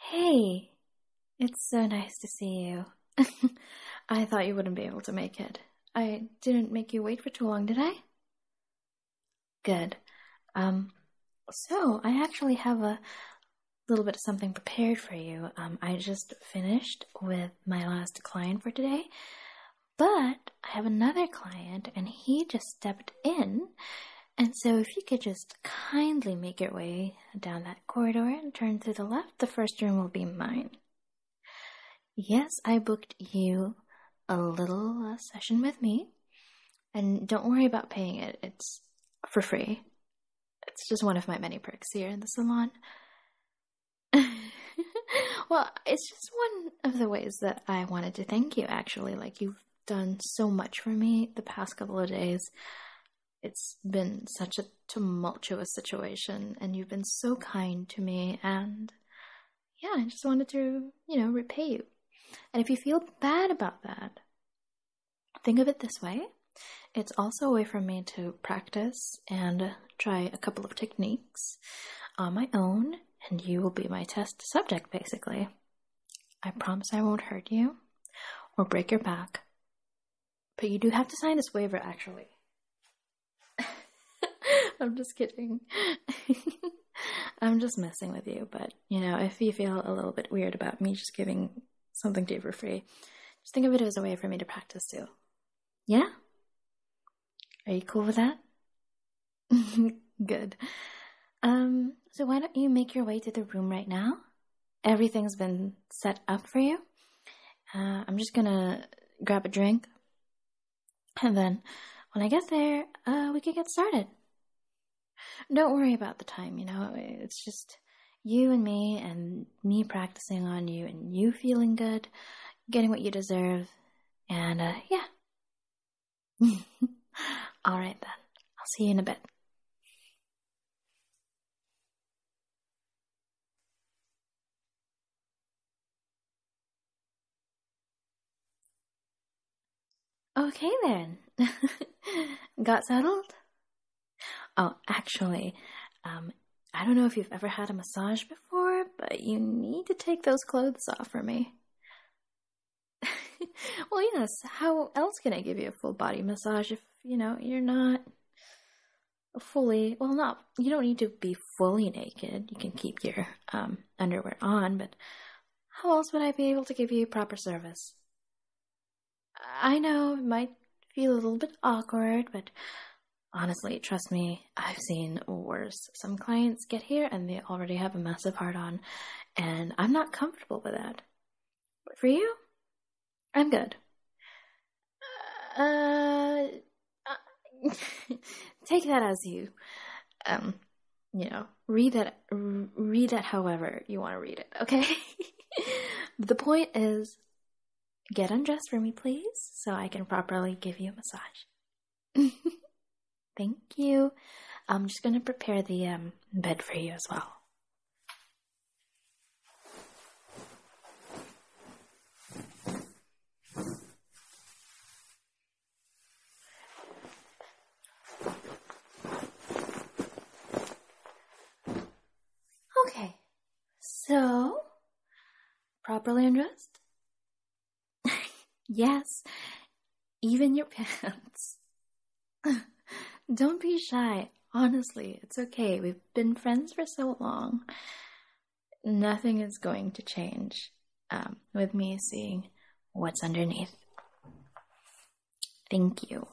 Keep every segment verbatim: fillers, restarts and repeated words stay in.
Hey, it's so nice to see you. I thought you wouldn't be able to make it. I didn't make you wait for too long, did I? Good. Um, so I actually have a little bit of something prepared for you. Um, I just finished with my last client for today, but I have another client and he just stepped in. And so if you could just kindly make your way down that corridor and turn to the left, the first room will be mine. Yes, I booked you a little uh, session with me, and don't worry about paying it. It's for free. It's just one of my many perks here in the salon. Well, it's just one of the ways that I wanted to thank you, actually. Like, you've done so much for me the past couple of days. It's been such a tumultuous situation, and you've been so kind to me, and yeah, I just wanted to, you know, repay you. And if you feel bad about that, think of it this way. It's also a way for me to practice and try a couple of techniques on my own, and you will be my test subject, basically. I promise I won't hurt you or break your back, but you do have to sign this waiver, actually. I'm just kidding. I'm just messing with you, but, you know, if you feel a little bit weird about me just giving something to you for free, just think of it as a way for me to practice too. Yeah? Are you cool with that? Good. Um, so why don't you make your way to the room right now? Everything's been set up for you. Uh, I'm just gonna grab a drink, and then when I get there, uh, we can get started. Don't worry about the time, you know, it's just you and me and me practicing on you and you feeling good, getting what you deserve, and uh, yeah. All right then, I'll see you in a bit. Okay then. Got settled? Oh, actually, um, I don't know if you've ever had a massage before, but you need to take those clothes off for me. Well, yes, how else can I give you a full body massage if, you know, you're not fully, well, not, you don't need to be fully naked. You can keep your um, underwear on, but how else would I be able to give you proper service? I know it might feel a little bit awkward, but honestly, trust me, I've seen worse. Some clients get here and they already have a massive heart-on, and I'm not comfortable with that. But for you, I'm good. Uh, uh take that as you, um, you know, read that, read that however you want to read it, okay? The point is, get undressed for me, please, so I can properly give you a massage. Thank you. I'm just going to prepare the um, bed for you as well. Okay, so, properly undressed? Yes, even your pants. Don't be shy. Honestly, it's okay. We've been friends for so long. Nothing is going to change um, with me seeing what's underneath. Thank you.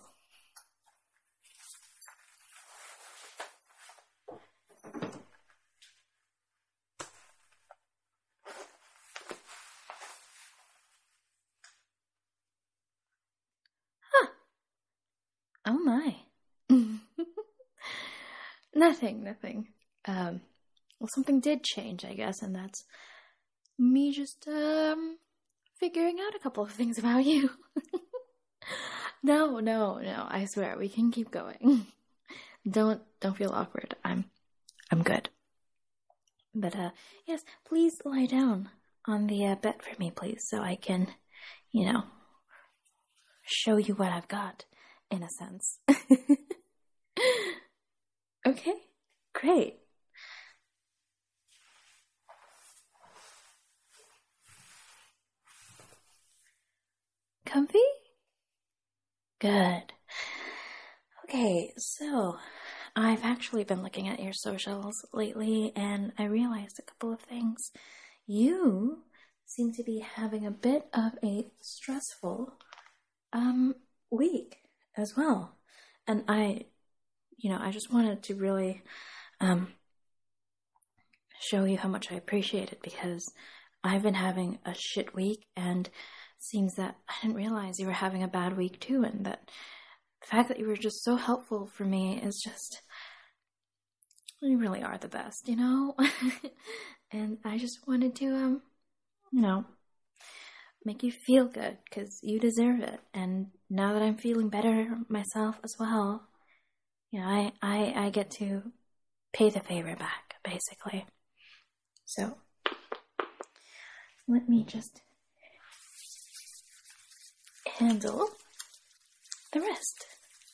Huh. Oh my. Nothing, nothing. Um, well, something did change, I guess, and that's me just, um, figuring out a couple of things about you. No, no, no, I swear, we can keep going. Don't, don't feel awkward. I'm, I'm good. But, uh, yes, please lie down on the uh, bed for me, please, so I can, you know, show you what I've got, in a sense. Okay, great. comfy? Good. Okay, so I've actually been looking at your socials lately, and I realized a couple of things. You seem to be having a bit of a stressful um week as well. And I, you know, I just wanted to really um show you how much I appreciate it, because I've been having a shit week, and it seems that I didn't realize you were having a bad week too, and that the fact that you were just so helpful for me is just, you really are the best, you know? And I just wanted to, um, you know, make you feel good, because you deserve it. And now that I'm feeling better myself as well, you know, I, I, I get to pay the favor back, basically. So, let me just handle the rest.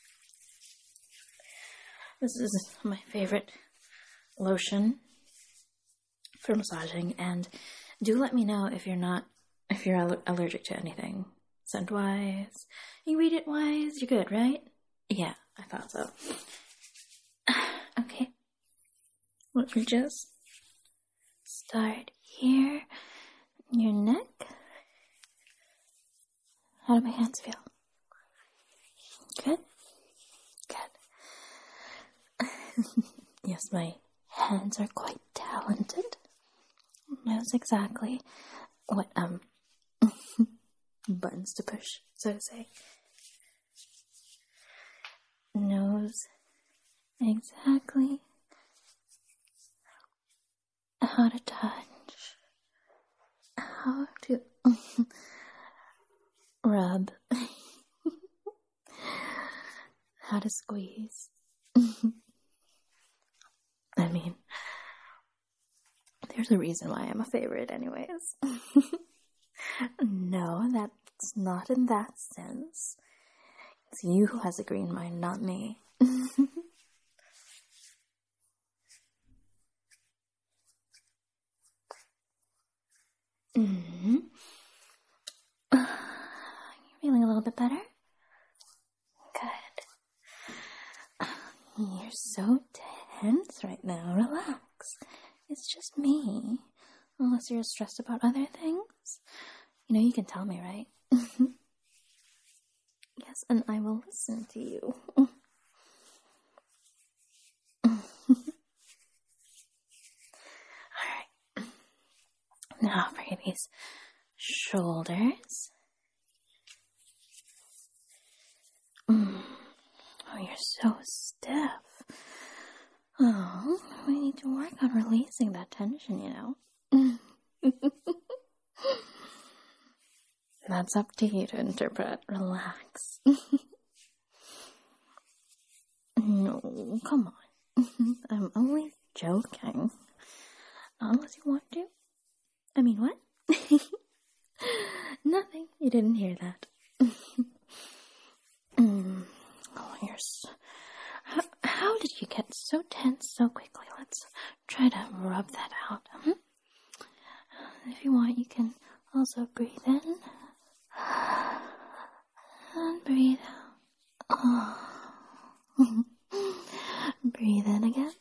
This is my favorite lotion for massaging, and do let me know if you're not, if you're al- allergic to anything. Scent-wise, ingredient-wise, you're good, right? Yeah, I thought so. Okay, let me just start here, your neck. How do my hands feel? Good? Good. Yes, my hands are quite talented. Knows exactly what, um, buttons to push, so to say. Knows exactly how to touch, how to rub, how to squeeze. I mean, there's a reason why I'm a favorite anyways. No, that's not in that sense. It's you who has a green mind, not me. Mm-hmm. You're feeling a little bit better? Good. You're so tense right now. Relax. It's just me. Unless you're stressed about other things. You know, you can tell me, right? Yes, and I will listen to you. Alright. Now for these shoulders. Mm. Oh, you're so stiff. Oh, we need to work on releasing that tension, you know. That's up to you to interpret. Relax. No, come on. I'm only joking. Unless you want to. I mean, what? Nothing. You didn't hear that. mm. Oh, you're so... How, how did you get so tense so quickly? Let's try to rub that out. Hmm? If you want, you can also breathe in. And breathe out. Oh. Breathe in again.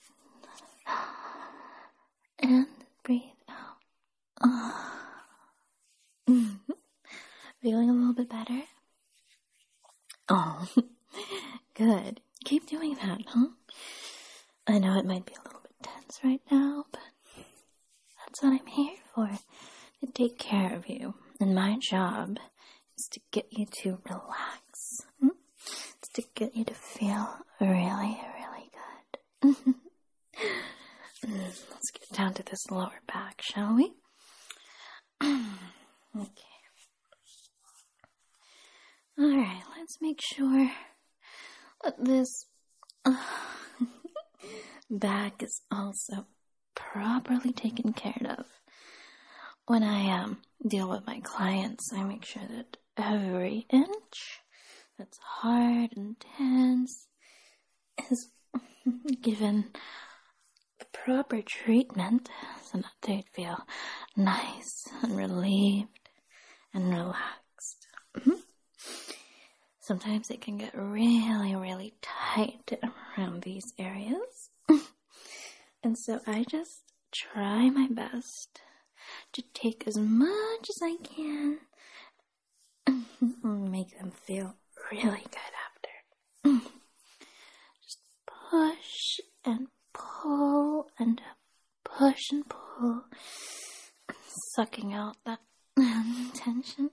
And breathe out. Oh. Feeling a little bit better? Oh, good. Keep doing that, huh? I know it might be a little bit tense right now, but that's what I'm here for. To take care of you. And my job is to get you to relax. Hmm? It's to get you to feel really, really good. Let's get down to this lower back, shall we? Okay. Alright, let's make sure that this uh, back is also properly taken care of. When I um deal with my clients, I make sure that every inch that's hard and tense is given the proper treatment so that they'd feel nice and relieved and relaxed. Mm-hmm. sometimes it can get really, really tight around these areas. And so I just try my best to take as much as I can and make them feel really good after. Just push and pull and push and pull, sucking out that tension.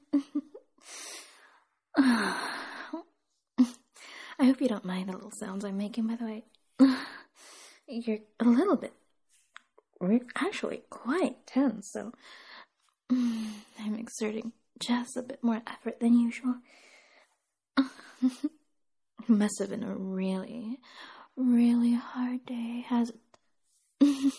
I hope you don't mind the little sounds I'm making, by the way. You're a little bit, actually quite tense, so I'm exerting just a bit more effort than usual. It must have been a really, really hard day, has it?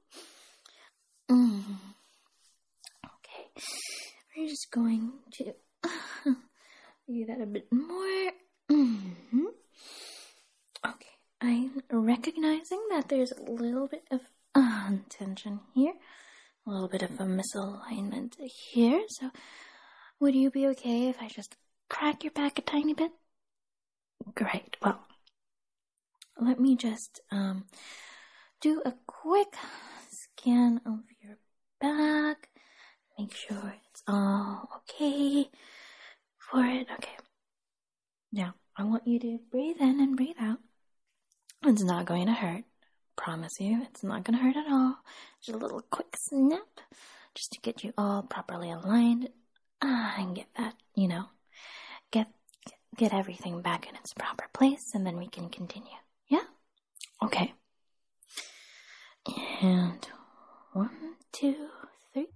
mm. Okay, we're just going to do that a bit more. Mm-hmm. Okay, I'm recognizing that there's a little bit of uh, tension here, a little bit of a misalignment here, so would you be okay if I just crack your back a tiny bit? Great, well, let me just um, do a quick scan of your back, make sure it's all okay for it. Okay, now I want you to breathe in and breathe out. It's not going to hurt, promise you, it's not going to hurt at all. Just a little quick snap, just to get you all properly aligned, ah, and get that, you know, get, get everything back in its proper place, and then we can continue, yeah? Okay. And one, two, three.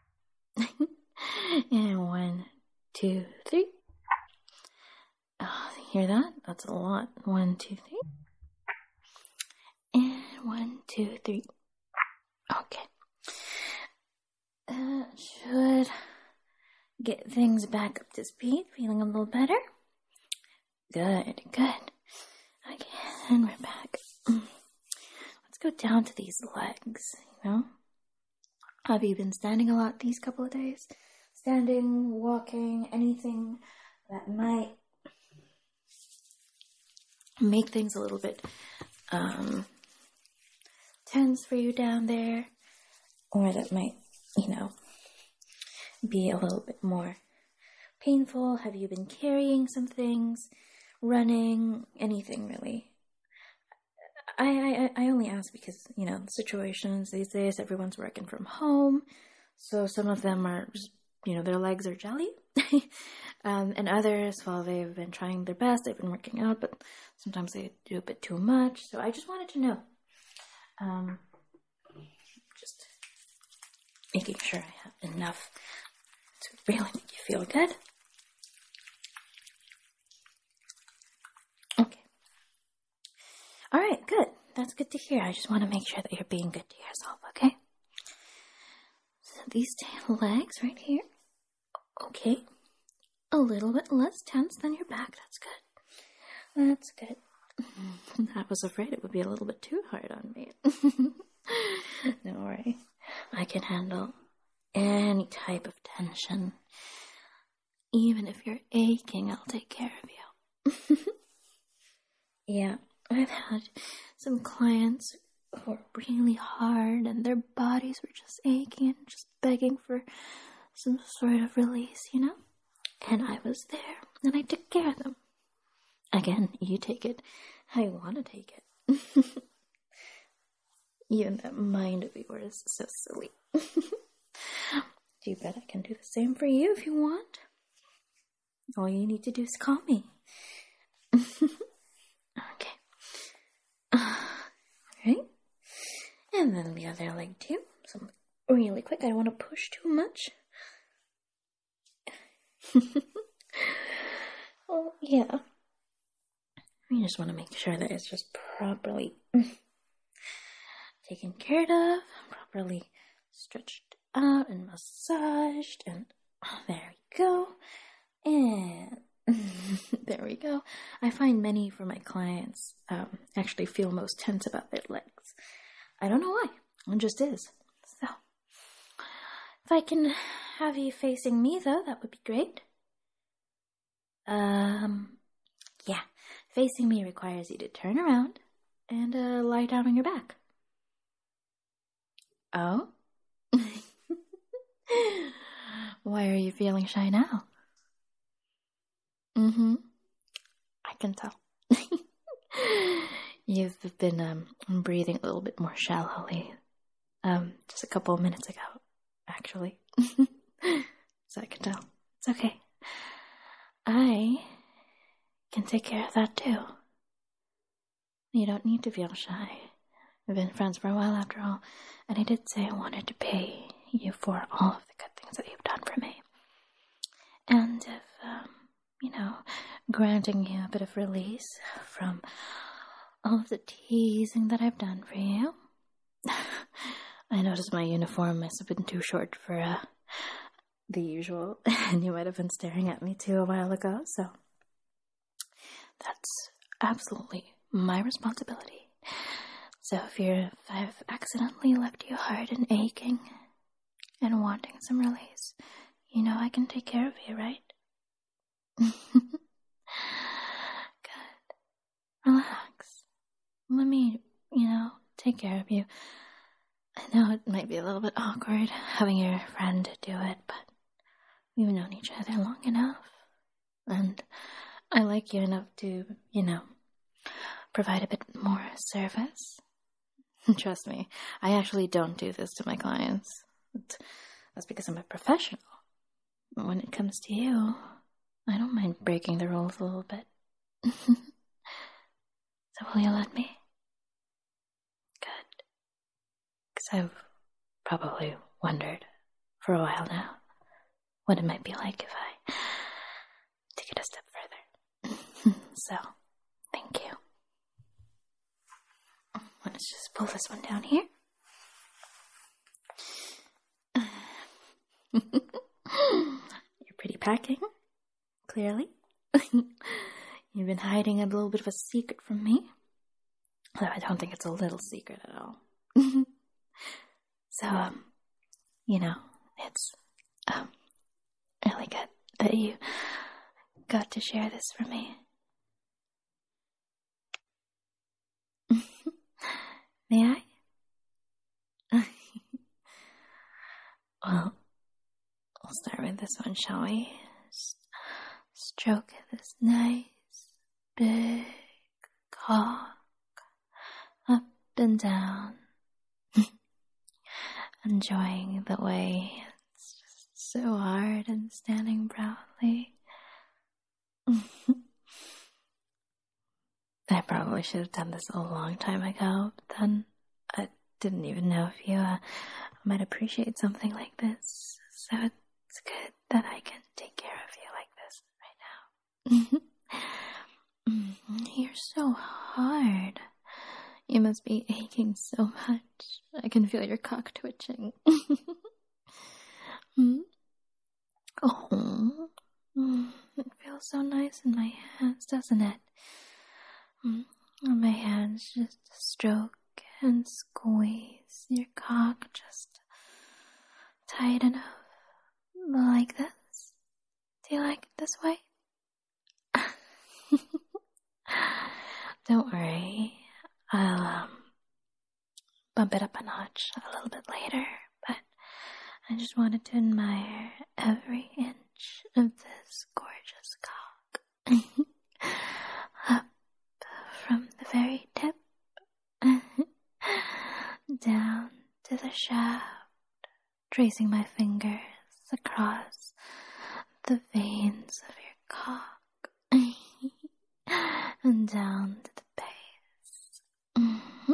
And one, two, three. Oh, hear that? That's a lot. One, two, three. And one, two, three. Okay. That should get things back up to speed. Feeling a little better? Good, good. Okay, and we're back. Let's go down to these legs, you know? Have you been standing a lot these couple of days? Standing, walking, anything that might make things a little bit um, tense for you down there, or that might, you know, be a little bit more painful? Have you been carrying some things, running, anything really? I, I, I only ask because, you know, the situations these days, everyone's working from home, so some of them are just, you know, their legs are jelly, um, and others, well, they've been trying their best, they've been working out, but sometimes they do a bit too much, so I just wanted to know, um, just making sure I have enough to really make you feel good. Okay. All right, good. That's good to hear. I just want to make sure that you're being good to yourself, okay? So these legs right here, okay, a little bit less tense than your back. That's good. That's good. I was afraid it would be a little bit too hard on me. Don't worry. I can handle any type of tension. Even if you're aching, I'll take care of you. Yeah, I've had some clients who were really hard and their bodies were just aching and just begging for some sort of release, you know? And I was there and I took care of them. Again, you take it how you want to take it. Even that mind of yours is so silly. You bet I can do the same for you if you want. All you need to do is call me. Okay. Alright. And then the other leg too. So really quick, I don't want to push too much. Oh, yeah. We just want to make sure that it's just properly taken care of, properly stretched out and massaged, and oh, there we go. And there we go. I find many for my clients um, actually feel most tense about their legs. I don't know why. It just is. So, if I can have you facing me, though, that would be great. Um, Yeah, facing me requires you to turn around and uh, lie down on your back. Oh? Why are you feeling shy now? Mm-hmm. I can tell. You've been um, breathing a little bit more shallowly. Um, just a couple of minutes ago, actually. So I can tell. It's okay. I can take care of that too. You don't need to feel shy. We've been friends for a while after all, and I did say I wanted to pay you for all of the good things that you've done for me. And if, um, you know, granting you a bit of release from all of the teasing that I've done for you. I noticed my uniform must have been too short for uh, the usual, and you might have been staring at me too a while ago, so that's absolutely my responsibility. So if you're, if I've accidentally left you hard and aching and wanting some release, you know I can take care of you, right? Good. Relax. Let me, you know, take care of you. I know it might be a little bit awkward having your friend do it, but we've known each other long enough. And I like you enough to, you know, provide a bit more service. Trust me, I actually don't do this to my clients. That's because I'm a professional. But when it comes to you, I don't mind breaking the rules a little bit. So will you let me? Good. Because I've probably wondered for a while now what it might be like if I take it a step further. So, thank you. Let's just pull this one down here. You're pretty packing, clearly. You've been hiding a little bit of a secret from me. Though I don't think it's a little secret at all. So, um, you know, it's, um, really good that you got to share this for me. May I? Well, we'll start with this one, shall we? Just stroke this nice, big cock up and down. Enjoying the way it's just so hard and standing proudly. I probably should have done this a long time ago, but then I didn't even know if you uh, might appreciate something like this. So it's good that I can take care of you like this right now. You're so hard. You must be aching so much. I can feel your cock twitching. hmm? Oh, it feels so nice in my hands, doesn't it? My hands just stroke and squeeze your cock just tight enough, like this. Do you like it this way? Don't worry, I'll um, bump it up a notch a little bit later, but I just wanted to admire every inch of this gorgeous cock. Up from the very tip down to the shaft, tracing my fingers across the veins of your cock and down to the base. Mm-hmm.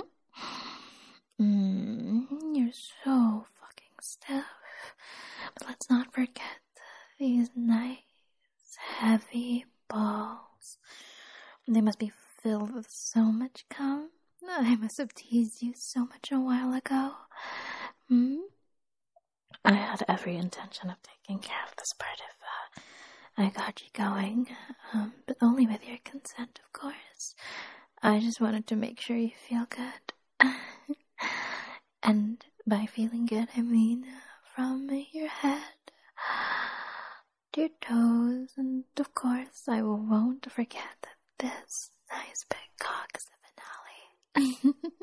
Mm, you're so fucking stiff. But let's not forget these nice, heavy balls. They must be filled with so much cum. I must have teased you so much a while ago. Hmm? I had every intention of taking care of this part if uh, I got you going, um, but only with your consent, of course. I just wanted to make sure you feel good. And by feeling good, I mean from your head to your toes, and of course I won't forget that this nice big cock is the finale.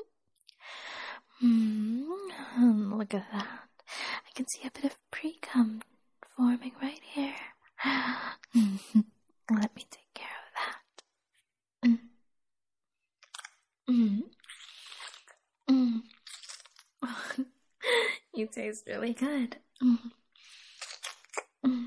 mm, look at that. I can see a bit of pre-cum forming right here. Let me take care of that. Mm. Mm. Mm. You taste really good. Mm. Mm.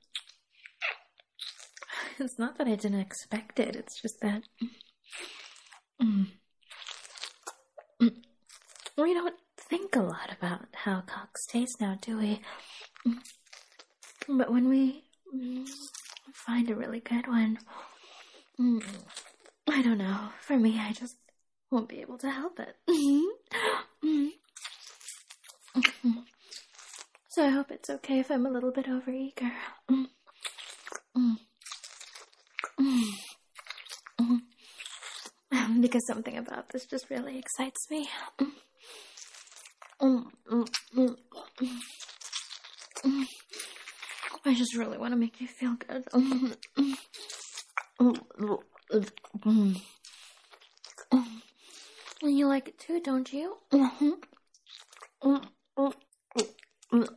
It's not that I didn't expect it, it's just that mm. Mm. we don't think a lot about how cocks taste now, do we? Mm. But when we mm, find a really good one, mm, I don't know, for me, I just won't be able to help it. mm. Mm. So I hope it's okay if I'm a little bit overeager. Mm. Mm. Mm. Mm. Because something about this just really excites me. Mm. Mm. Mm. Mm. Mm. I just really want to make you feel good. Mm. Mm. Mm. Mm. And you like it too, don't you? Mm-hmm. Mm. Mm. Mm.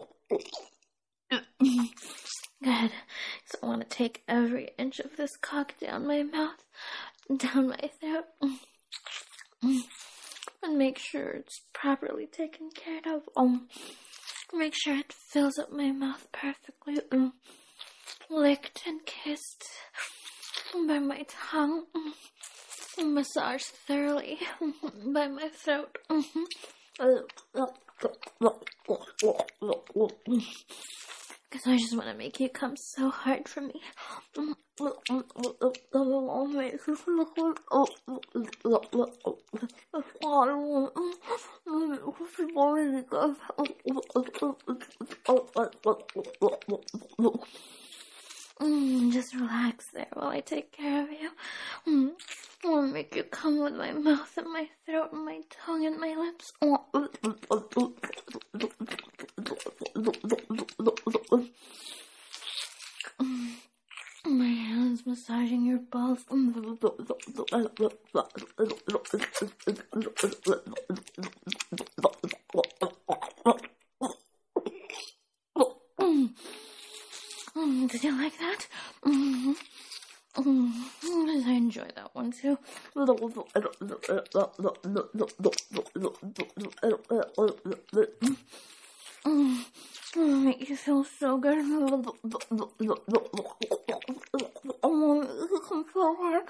Good. So I want to take every inch of this cock down my mouth, down my throat, and make sure it's properly taken care of. Um, make sure it fills up my mouth perfectly, um, licked and kissed by my tongue, um, massaged thoroughly by my throat. Because I just want to make you come so hard for me. Mm, just relax there while I take care of you. Mm, I want to make you come with my mouth and my throat and my tongue and my lips. Mm, my hands massaging your balls. Mm. Mm, did you like that? Mm-hmm. Mm, I enjoy that one too. Mm, mm, make you feel so good. I want to come so hard.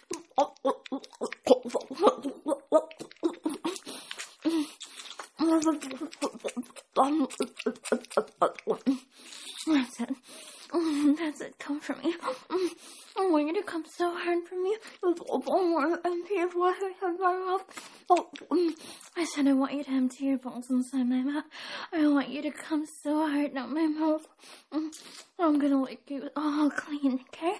That's it. Mm, that's it. Come for me. Mm, I want you to come so hard for me. I want to empty your balls inside my mouth. Oh, mm, I said I want you to empty your balls inside my mouth. I want you to come so hard down my mouth. Mm, I'm gonna lick you all clean, okay?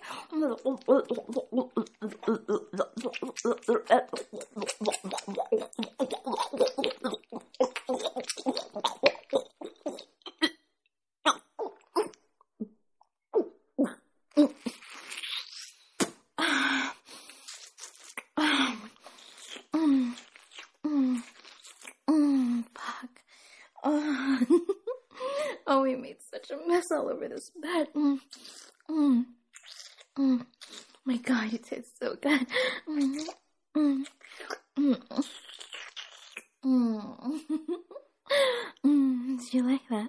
Mm, mm, mm, fuck. Oh. Oh, we made such a mess all over this bed. Mm, mm, mm. My God, you taste so good. Mm, mm, mm, mm. Mm, do you like that?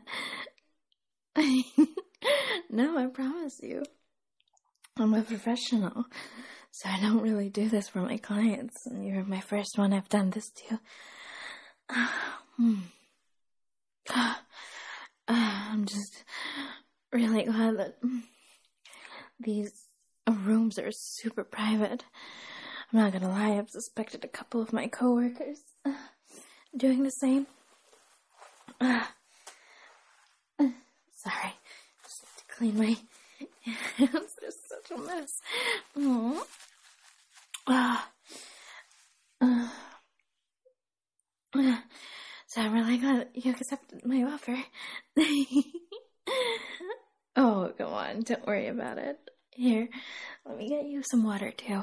No, I promise you. I'm a professional, so I don't really do this for my clients, and you're my first one I've done this to. Mm. Uh, I'm just really glad that these rooms are super private. I'm not gonna lie, I've suspected a couple of my coworkers uh, doing the same. Uh, uh, sorry, just have to clean my hands. They're such a mess. Mm. Uh, uh, uh, so I'm really glad that you accepted my offer. Oh, come on, don't worry about it. Here, let me get you some water too.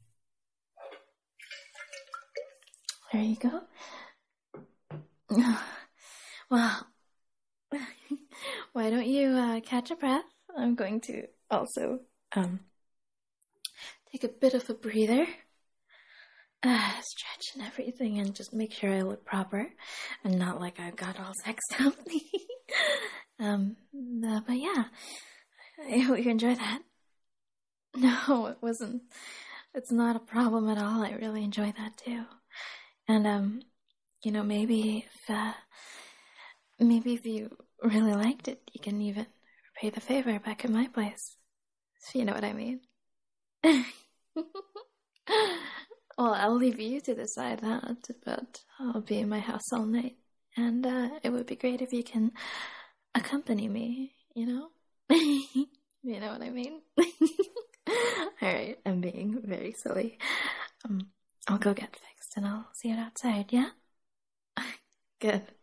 There you go. Well, why don't you uh, catch a breath? I'm going to also um take a bit of a breather, uh, stretch and everything, and just make sure I look proper and not like I've got all sexed up. um, uh, but yeah, I hope you enjoy that. No, it wasn't. It's not a problem at all. I really enjoy that too. And um, you know, maybe if uh, maybe if you really liked it, you can even repay the favor back at my place. If you know what I mean. Well, I'll leave you to decide that, but I'll be in my house all night, and uh, it would be great if you can accompany me. You know, you know what I mean. All right, I'm being very silly. Um, I'll go get fixed, and I'll see you outside. Yeah. Good.